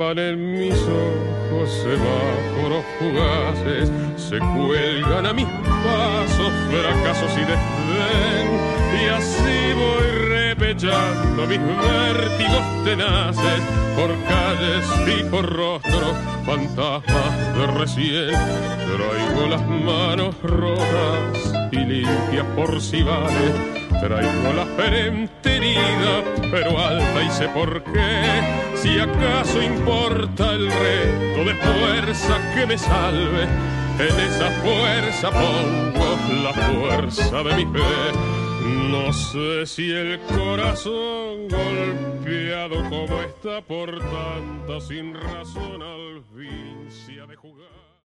clavan en mis ojos semáforos fugaces, se cuelgan a mis pasos fracasos y desdén, y así voy repechando mis vértigos tenaces por calles y por rostros, fantasmas de recién. Traigo las manos rojas y limpias por si vale. Traigo la frente herida, pero alta y sé por qué. Si acaso importa el reto de fuerza que me salve, en esa fuerza pongo la fuerza de mi fe. No sé si el corazón golpeado como está por tanta sin razón al fin se ha de jugar.